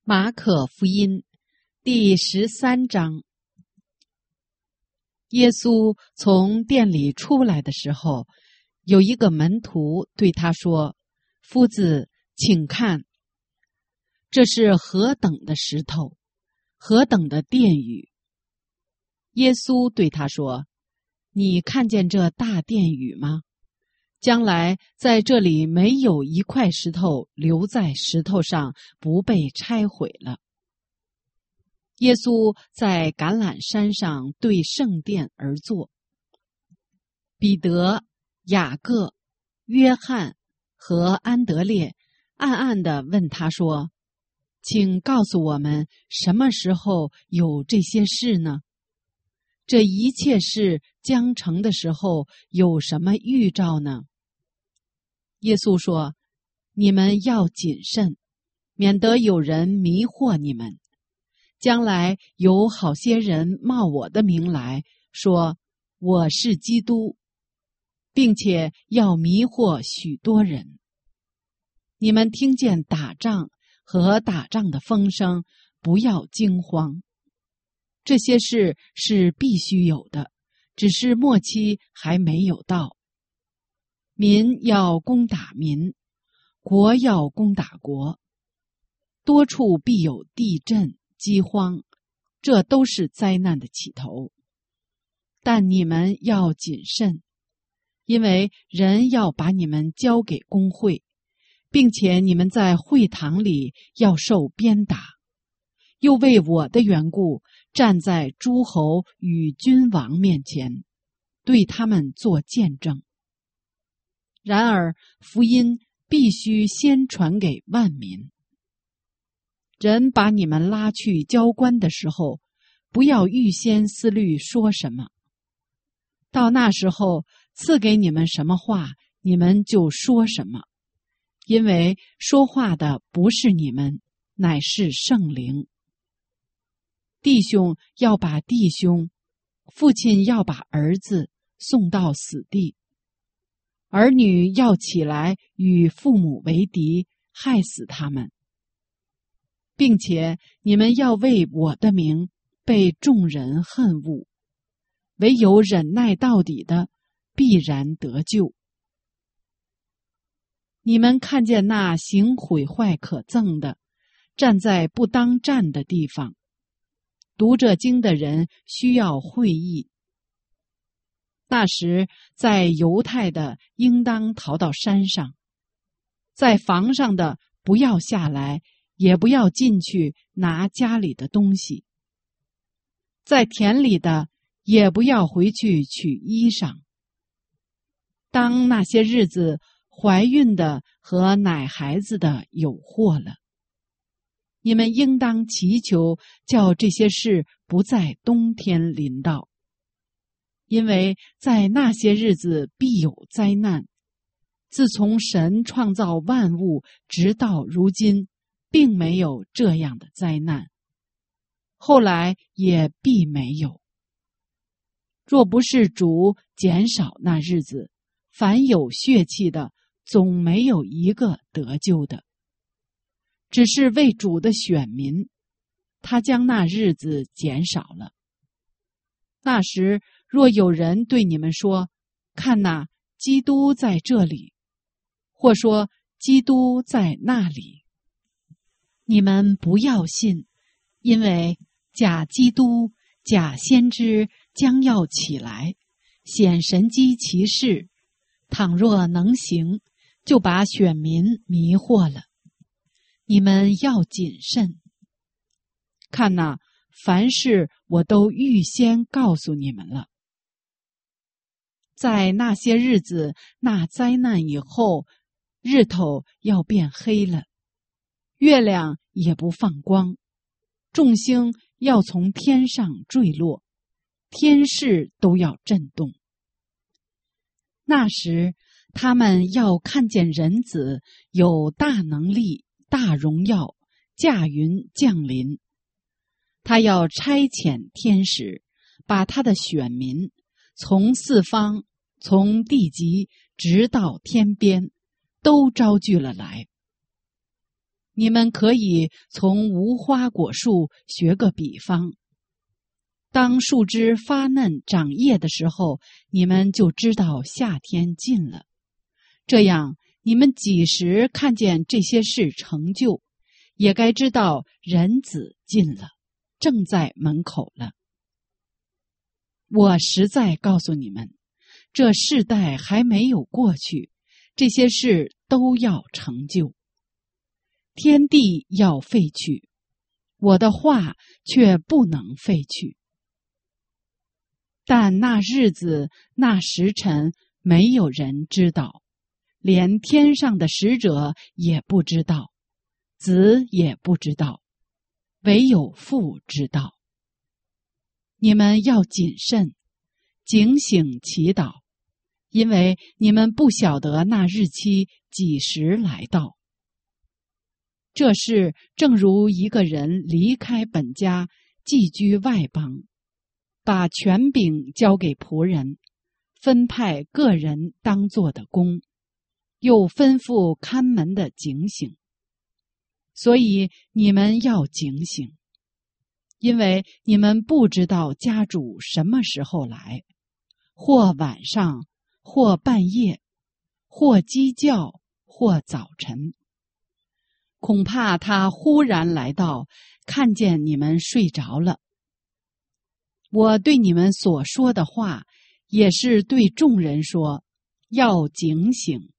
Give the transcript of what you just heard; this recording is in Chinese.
马可福音第13章。耶稣从殿里出来的时候，有一个门徒对他说：“夫子，请看，这是何等的石头，何等的殿宇！”耶稣对他说：“你看见这大殿宇吗？将来在这里没有一块石头留在石头上不被拆毁了。”耶稣在橄榄山上对圣殿而坐，彼得、雅各、约翰和安德烈暗暗地问他说：“请告诉我们，什么时候有这些事呢？这一切事将成的时候有什么预兆呢？”耶稣说：“你们要谨慎，免得有人迷惑你们。将来有好些人冒我的名来说我是基督，并且要迷惑许多人。你们听见打仗和打仗的风声，不要惊慌。这些事是必须有的，只是末期还没有到。民要攻打民，国要攻打国，多处必有地震、饥荒，这都是灾难的起头。但你们要谨慎，因为人要把你们交给公会，并且你们在会堂里要受鞭打，又为我的缘故站在诸侯与君王面前，对他们做见证。然而福音必须先传给万民。人把你们拉去交官的时候，不要预先思虑说什么。到那时候赐给你们什么话，你们就说什么，因为说话的不是你们，乃是圣灵。弟兄要把弟兄，父亲要把儿子送到死地，儿女要起来与父母为敌，害死他们。并且你们要为我的名被众人恨恶，唯有忍耐到底的，必然得救。你们看见那行毁坏可憎的，站在不当站的地方，读这经的人需要会意。那时在犹太的应当逃到山上，在房上的不要下来，也不要进去拿家里的东西，在田里的也不要回去取衣裳。当那些日子，怀孕的和奶孩子的有祸了。你们应当祈求，叫这些事不在冬天临到，因为在那些日子必有灾难。自从神创造万物直到如今，并没有这样的灾难，后来也必没有。若不是主减少那日子，凡有血气的总没有一个得救的。只是为主的选民，他将那日子减少了。那时若有人对你们说：“看哪，基督在这里，或说基督在那里，你们不要信，因为假基督、假先知将要起来，显神机奇事，倘若能行，就把选民迷惑了。你们要谨慎。看哪，凡事我都预先告诉你们了。在那些日子，那灾难以后，日头要变黑了，月亮也不放光，众星要从天上坠落，天势都要震动。那时他们要看见人子有大能力、大荣耀，驾云降临。他要差遣天使，把他的选民从四方，从地极直到天边，都招聚了来。 你们可以从无花果树学个比方。当树枝发嫩长叶的时候，你们就知道夏天近了。这样，你们几时看见这些事成就，也该知道人子近了，正在门口了。我实在告诉你们，这世代还没有过去，这些事都要成就。天地要废去，我的话却不能废去。但那日子那时辰没有人知道，连天上的使者也不知道，子也不知道，唯有父知道。你们要谨慎，警醒祈祷，因为你们不晓得那日期几时来到。这事正如一个人离开本家，寄居外邦，把权柄交给仆人，分派个人当做的工，又吩咐看门的警醒。所以你们要警醒，因为你们不知道家主什么时候来，或晚上，或半夜，或鸡叫，或早晨。恐怕他忽然来到，看见你们睡着了。我对你们所说的话，也是对众人说，要警醒。